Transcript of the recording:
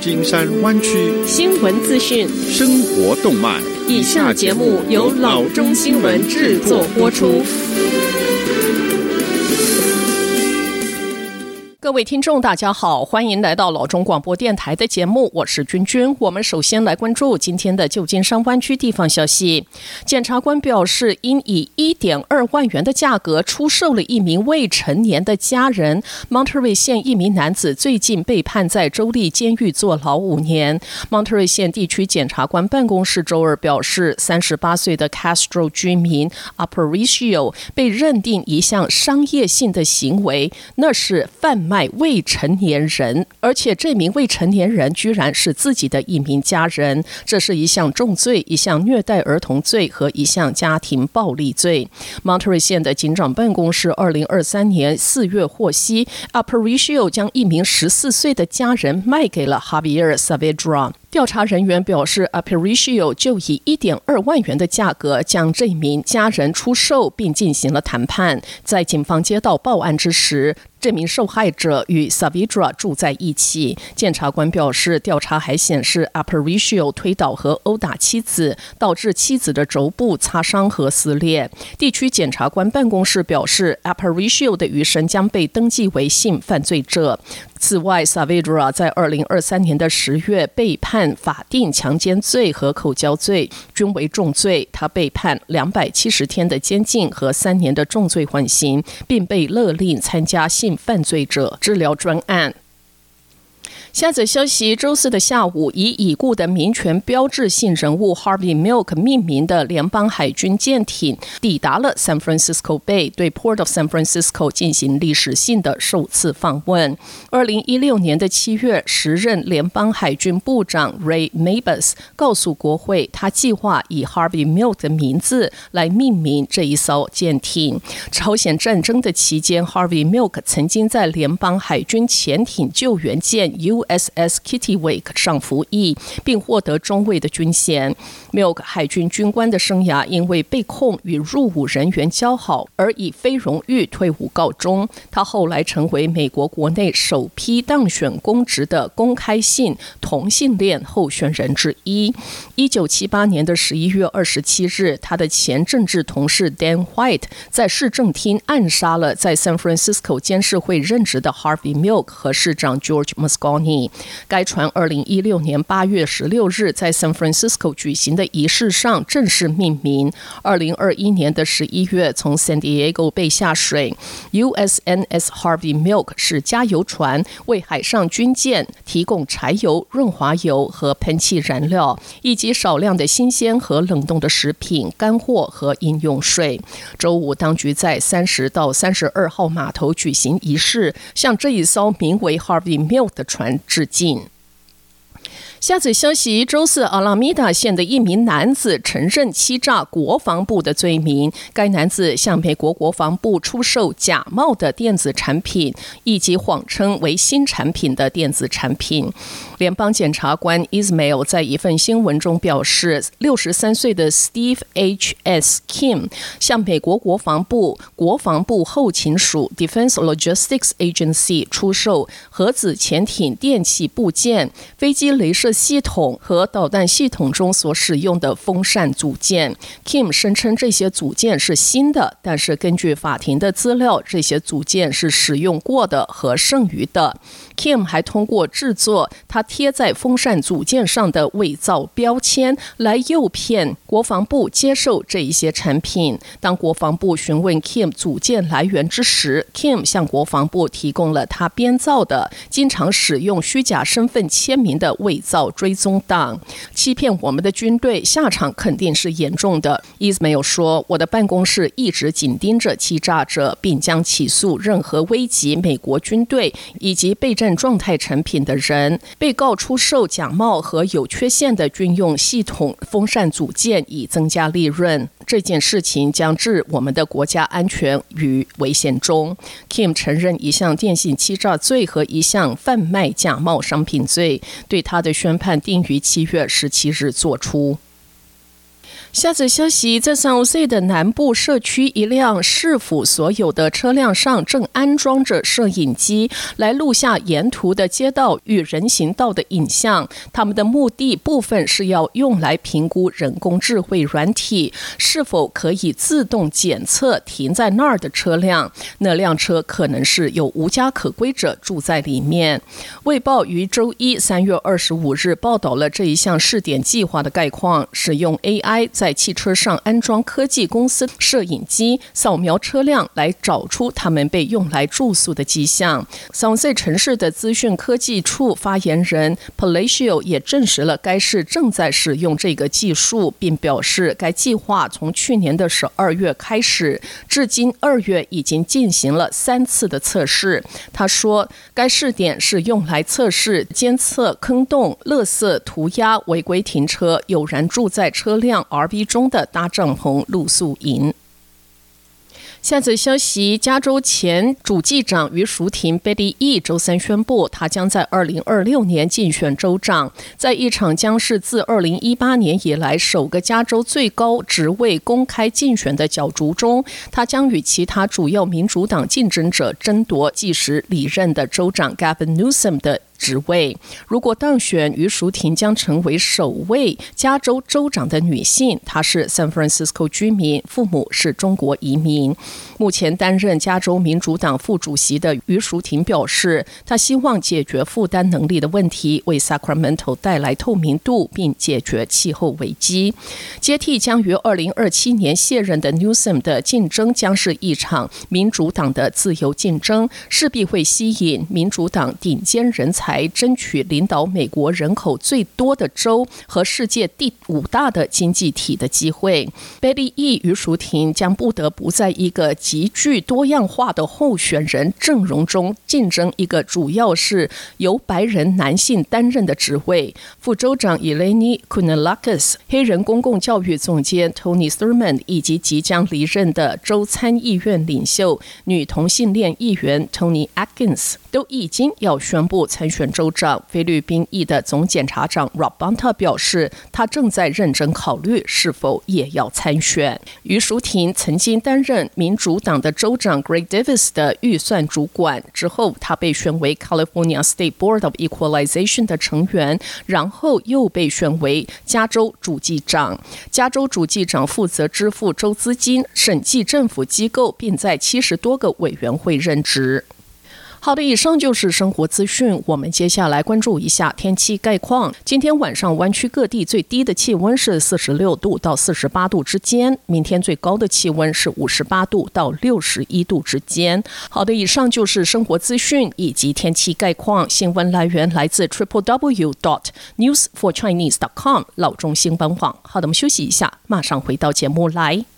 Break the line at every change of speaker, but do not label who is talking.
金山湾区
新闻资讯、
生活动脉。
以下节目由老中新闻制作播出。各位听众大家好，欢迎来到老中广播电台的节目，我是君君。我们首先来关注今天的旧金山湾区地方消息。检察官表示，因以 1.2 万元的价格出售了一名未成年的家人， Monterey 县一名男子最近被判在州立监狱坐牢5年。 Monterey 县地区检察官办公室周二表示，38岁的 Castro 居民 Aparicio 被认定一项商业性的行为，那是贩卖未成年人，而且这名未成年人居然是自己的一名家人，这是一项重罪，一项虐待儿童罪和一项家庭暴力罪。 Monterey 县的警长办公室2023年4月获悉， Aparicio 将一名14岁的家人卖给了 Javier Saavedra。调查人员表示， Aparicio 就以 1.2 万元的价格将这名家人出售，并进行了谈判。在警方接到报案之时，这名受害者与 Saavedra 住在一起。检察官表示，调查还显示 Aparicio 推倒和殴打妻子，导致妻子的肘部擦伤和撕裂。地区检察官办公室表示， Aparicio 的余生将被登记为性犯罪者。此外， Saavedra 在2023年的10月被判法定强奸罪和口交罪，均为重罪。他被判270天的监禁和3年的重罪缓刑，并被勒令参加性犯罪者治疗专案。下则消息，周四的下午，以已故的民权标志性人物 Harvey Milk 命名的联邦海军舰艇抵达了 San Francisco Bay， 对 Port of San Francisco 进行历史性的首次访问。2016年的7月，时任联邦海军部长 Ray Mabus 告诉国会，他计划以 Harvey Milk 的名字来命名这一艘舰艇。朝鲜战争的期间， Harvey Milk 曾经在联邦海军潜艇救援舰 USS Kittiwake 上服役，并获得中尉的军衔。 Milk 海军军官的生涯因为被控与入伍人员交好而以非荣誉退伍告终。他后来成为美国国内首批当选公职的公开性同性恋候选人之一。1978年的11月27日，他的前政治同事 Dan White 在市政厅暗杀了在 San Francisco 监事会任职的 Harvey Milk 和市长 George Moscone。该船2016年8月16日在 San Francisco 举行的仪式上正式命名。2021年的11月从 San Diego 被下水。 USNS Harvey Milk 是加油船，为海上军舰提供柴油、润滑油和喷气燃料，以及少量的新鲜和冷冻的食品、干货和饮用水。周五，当局在30到32号码头举行仪式，向这一艘名为 Harvey Milk 的船致敬。下则消息，周四阿拉米达县的一名男子承认欺诈国防部的罪名。该男子向美国国防部出售假冒的电子产品，以及谎称为新产品的电子产品。联邦检察官 Ismail 在一份新闻中表示，63岁的 Steve H.S. Kim 向美国国防部后勤署 Defense Logistics Agency 出售核子潜艇电气部件、飞机雷射系统和导弹系统中所使用的风扇组件。 Kim 声称这些组件是新的，但是根据法庭的资料，这些组件是使用过的和剩余的。 Kim 还通过制作他贴在风扇组件上的伪造标签来诱骗国防部接受这一些产品。当国防部询问 Kim 组件来源之时， Kim 向国防部提供了他编造的经常使用虚假身份签名的伪造追踪档。欺骗我们的军队，下场肯定是严重的。Ismail 说，我的办公室一直紧盯着欺诈者，并将起诉任何危及美国军队以及备战状态产品的人。被告出售假冒和有缺陷的军用系统风扇组件以增加利润。这件事情将置我们的国家安全于危险中。 Kim 承认一项电信欺诈罪和一项贩卖假冒商品罪，对他的宣判定于7月17日作出。 下则消息，在San Jose的南部社区，一辆市府所有的车辆上正安装着摄影机，来录下沿途的街道与人行道的影像。他们的目的部分是要用来评估人工智慧软体是否可以自动检测停在那儿的车辆，那辆车可能是有无家可归者住在里面。卫报于周一3月25日报道了这一项试点计划的概况，使用 AI 在汽车上安装科技公司摄影机，扫描车辆来找出他们被用来住宿的迹象。San Jose 城市的资讯科技处发言人 Palacio 也证实了该市正在使用这个技术，并表示该计划从去年的12月开始，至今2月已经进行了3次的测试。他说，该试点是用来测试监测坑洞、垃圾、涂鸦、违规停车、有人住在车辆 RV 中的搭帐篷露宿营。下则消息，加州前主计长于淑婷 Betty E 周三宣布，他将在2026年竞选州长，在一场将是自2018年以来首个加州最高职位公开竞选的角逐中，他将与其他主要民主党竞争者争夺届时离任的州长 Gavin Newsom 的职位。如果当选，于淑婷将成为首位加州州长的女性。她是 San Francisco 居民，父母是中国移民。目前担任加州民主党副主席的于淑婷表示，她希望解决负担能力的问题，为 Sacramento 带来透明度，并解决气候危机。接替将于2027年卸任的 Newsom 的竞争将是一场民主党的自由竞争，势必会吸引民主党顶尖人才，争取领导美国人口最多的州和世界第5大的经济体的机会。Betty E 于淑婷将不得不在一个极具多样化的候选人阵容中竞争一个主要是由白人男性担任的职位。副州长 Eleni Kounalakis、 黑人公共教育总监 Tony Thurmond 以及即将离任的州参议院领袖女同性恋议员 Toni Atkins 都已经要宣布参选州长。菲律宾裔的总检察长 Rob Bonta 表示，他正在认真考虑是否也要参选。于淑婷曾经担任民主党的州长 Greg Davis 的预算主管，之后他被选为 California State Board of Equalization 的成员，然后又被选为加州主计长。加州主计长负责支付州资金、审计政府机构，并在70多个委员会任职。好的，以上就是生活资讯。我们接下来关注一下天气概况。今天晚上湾区各地最低的气温是46度到48度之间，明天最高的气温是58度到61度之间。好的，以上就是生活资讯以及天气概况。新闻来源来自 www.newsforchinese.com 老中新闻网。好的，我们休息一下，马上回到节目来。